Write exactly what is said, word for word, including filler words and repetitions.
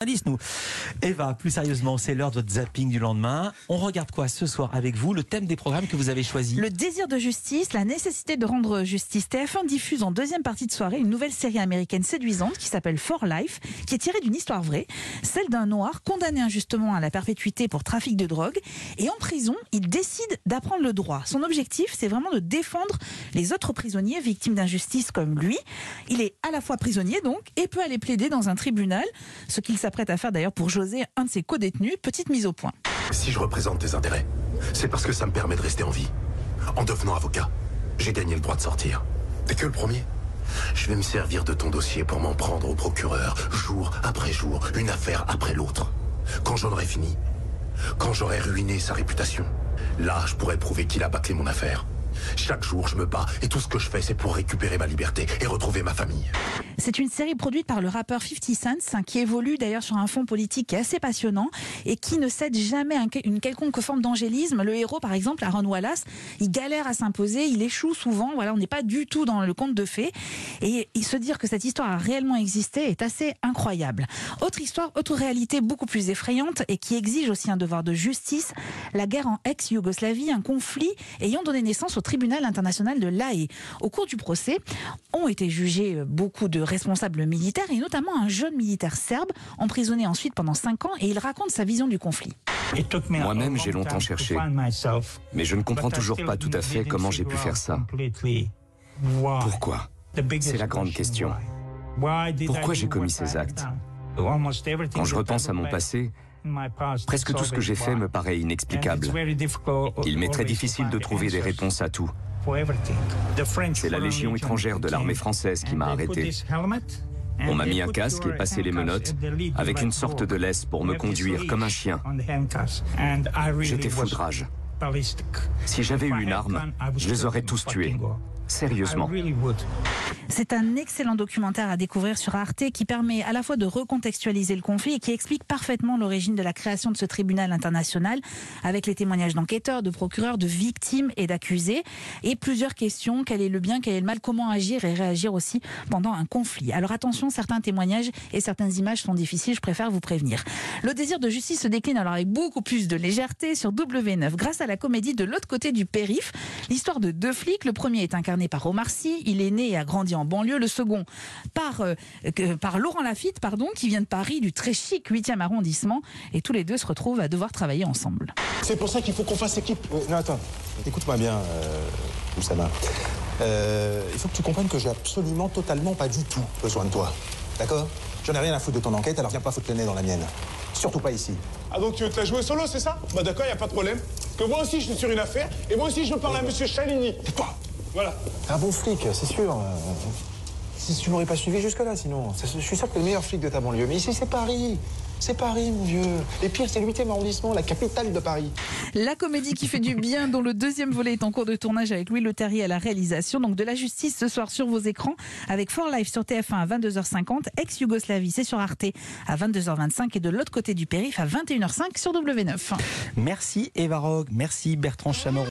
Indice, nous. Eva, plus sérieusement, c'est l'heure de votre zapping du lendemain. On regarde quoi ce soir avec vous? Le thème des programmes que vous avez choisi? Le désir de justice, la nécessité de rendre justice. T F un diffuse en deuxième partie de soirée une nouvelle série américaine séduisante qui s'appelle For Life, qui est tirée d'une histoire vraie, celle d'un noir condamné injustement à la perpétuité pour trafic de drogue. Et en prison, il décide d'apprendre le droit. Son objectif, c'est vraiment de défendre les autres prisonniers victimes d'injustice comme lui. Il est à la fois prisonnier donc et peut aller plaider dans un tribunal, ce qu'il s'apprête à faire d'ailleurs pour José, un de ses co-détenus. Petite mise au point. Si je représente tes intérêts, c'est parce que ça me permet de rester en vie. En devenant avocat, j'ai gagné le droit de sortir. T'es que le premier. Je vais me servir de ton dossier pour m'en prendre au procureur, jour après jour, une affaire après l'autre. Quand j'en aurai fini, quand j'aurai ruiné sa réputation, là, je pourrai prouver qu'il a bâclé mon affaire. Chaque jour, je me bats et tout ce que je fais, c'est pour récupérer ma liberté et retrouver ma famille. C'est une série produite par le rappeur fifty cent, qui évolue d'ailleurs sur un fond politique qui est assez passionnant et qui ne cède jamais à une quelconque forme d'angélisme. Le héros, par exemple, Aaron Wallace, il galère à s'imposer, il échoue souvent. Voilà, on n'est pas du tout dans le conte de fées. Et se dire que cette histoire a réellement existé est assez incroyable. Autre histoire, autre réalité beaucoup plus effrayante et qui exige aussi un devoir de justice, la guerre en ex-Yougoslavie, un conflit ayant donné naissance au tribunal international de La Haye. Au cours du procès, ont été jugés beaucoup de responsables militaires et notamment un jeune militaire serbe emprisonné ensuite pendant cinq ans, et il raconte sa vision du conflit. Moi-même, j'ai longtemps cherché, mais je ne comprends toujours pas tout à fait comment j'ai pu faire ça. Pourquoi? C'est la grande question. Pourquoi j'ai commis ces actes? Quand je repense à mon passé, presque tout ce que j'ai fait me paraît inexplicable. Il m'est très difficile de trouver des réponses à tout. C'est la Légion étrangère de l'armée française qui m'a arrêté. On m'a mis un casque et passé les menottes avec une sorte de laisse pour me conduire comme un chien. J'étais fou de rage. Si j'avais eu une arme, je les aurais tous tués. Sérieusement. C'est un excellent documentaire à découvrir sur Arte qui permet à la fois de recontextualiser le conflit et qui explique parfaitement l'origine de la création de ce tribunal international avec les témoignages d'enquêteurs, de procureurs, de victimes et d'accusés et plusieurs questions. Quel est le bien, quel est le mal, comment agir et réagir aussi pendant un conflit. Alors attention, certains témoignages et certaines images sont difficiles, je préfère vous prévenir. Le désir de justice se décline alors avec beaucoup plus de légèreté sur W neuf grâce à la comédie De l'autre côté du périph'. L'histoire de deux flics, le premier est incarné par Omar Sy, il est né et a grandi en banlieue, le second par, euh, par Laurent Lafitte, pardon, qui vient de Paris, du très chic huitième arrondissement, et tous les deux se retrouvent à devoir travailler ensemble. C'est pour ça qu'il faut qu'on fasse équipe. Euh, non, attends, écoute-moi bien, euh, Oussama. Euh, il faut que tu comprennes que j'ai absolument, totalement, pas du tout besoin de toi. D'accord? J'en ai rien à foutre de ton enquête, alors viens pas foutre le nez dans la mienne. Surtout pas ici. Ah donc tu veux te la jouer solo, c'est ça? Bah d'accord, y a pas de problème. Que moi aussi je suis sur une affaire, et moi aussi je veux parler à monsieur Chalini. Quoi? Voilà. Un bon flic, c'est sûr. Si tu m'aurais pas suivi jusque-là, sinon. Je suis sûr que t'es le meilleur flic de ta banlieue. Mais ici, c'est Paris. C'est Paris, mon vieux. Et pire, c'est le huitième arrondissement, la capitale de Paris. La comédie qui fait du bien, dont le deuxième volet est en cours de tournage avec Louis Leterrier à la réalisation. Donc de la justice ce soir sur vos écrans avec For Life sur T F un à vingt-deux heures cinquante, Ex-Yougoslavie, c'est sur Arte à vingt-deux heures vingt-cinq et de l'autre côté du périph' à vingt et une heures cinq sur W neuf. Merci Eva Rogue, merci Bertrand Chamorro.